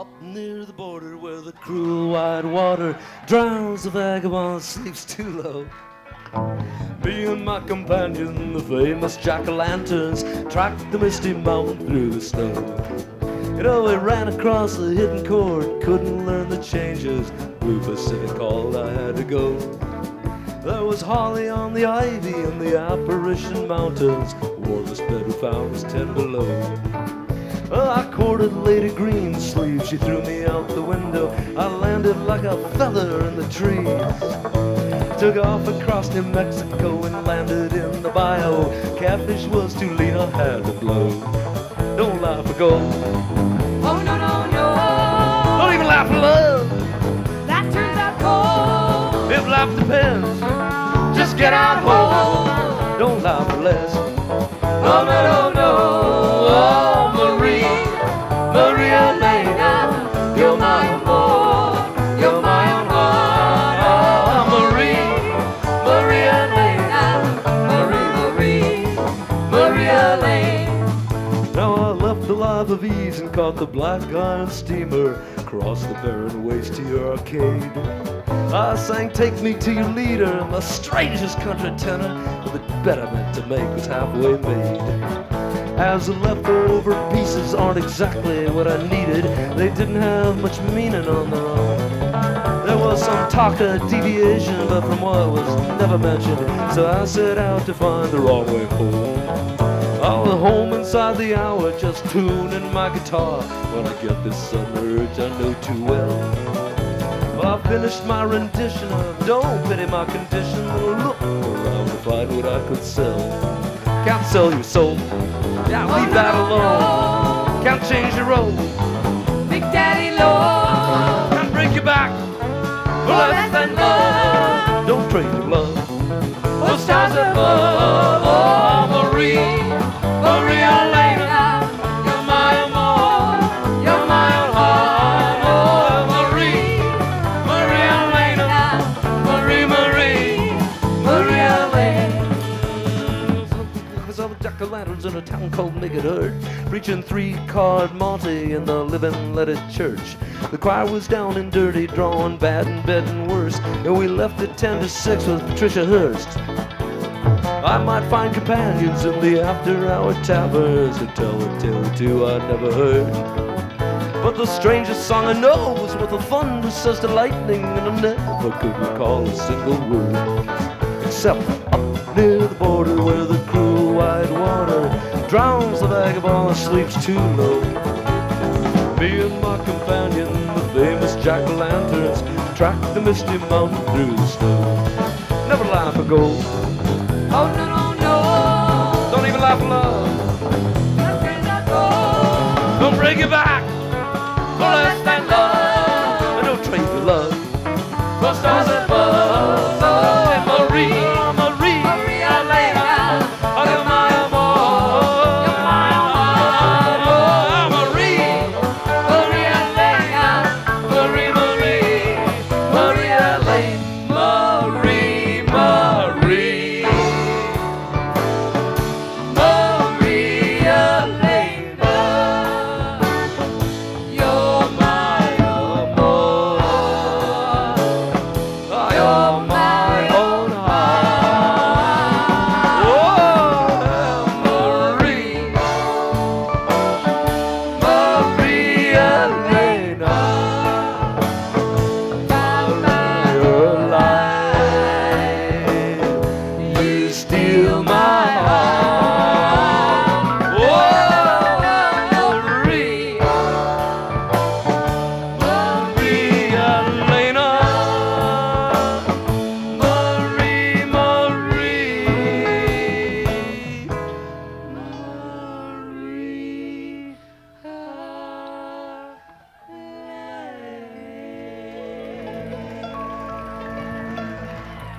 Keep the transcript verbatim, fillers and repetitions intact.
Up near the border where the cruel white water drowns the vagabond, sleeps too low. Me and my companion, the famous jack-o'-lanterns, tracked the misty mountain through the snow. You know, we ran across the hidden chord, couldn't learn the changes. Blue Pacific called, I had to go. There was holly on the ivy in the apparition mountains. Warmest bed we found was ten below. Well, I courted Lady Greensleeve, she threw me out the window. I landed like a feather in the trees. Took off across New Mexico and landed in the bayou. Catfish was too lean, I had to blow. Don't laugh for gold. Oh, no, no, no. Don't even laugh for love. That turns out cold. If life depends, just get out whole. Don't laugh for less. Oh, no, no, no. Oh, Marie, Maria Elena, you're my amor, you're my amor. Oh, Marie, Maria Elena, Marie, Marie, Maria Elena. Now I left the life of ease and caught the black iron steamer, crossed the barren waste to your arcade. I sang Take Me to Your Leader, the strangest country tenor, the bet I meant to make was halfway made. As the leftover pieces aren't exactly what I needed, they didn't have much meaning on their own. There was some talk of deviation, but from what was never mentioned, so I set out to find the wrong way home. I was home inside the hour, just tuning my guitar, when I get this sudden urge I know too well. Well, I finished my rendition of Don't Pity My Condition. Look around to find what I could sell. Can't sell your soul, yeah, leave that alone. Can't change your road, Big Daddy Lord. can't break your back for less than love. Don't trade your love for stars above. Oh, Marie, Maria Elena, you're my amor, you're my heart. Oh, Marie, Maria Elena, Marie, Marie, Maria Elena. Cause all the jack-o'-lanterns in a town called Naked Herd, preaching three-card Monty in the Live and Let It church. The choir was down and dirty, drawing bad and bed and worse, and we left at ten to six with Patricia Hearst. I might find companions in the after-hour taverns to tell a tale or two I'd never heard. But the strangest song I know was what the thunder says to lightning, and I never could recall a single word, except up near the border where the cruel white water drowns the vagabond, sleeps too low. Me and my companion, the famous jack-o'-lanterns, tracked the misty mountain through the snow. Never laugh for gold. Oh, no, no, no. Don't even laugh for love. That turns out cold. Don't break your back for less than love.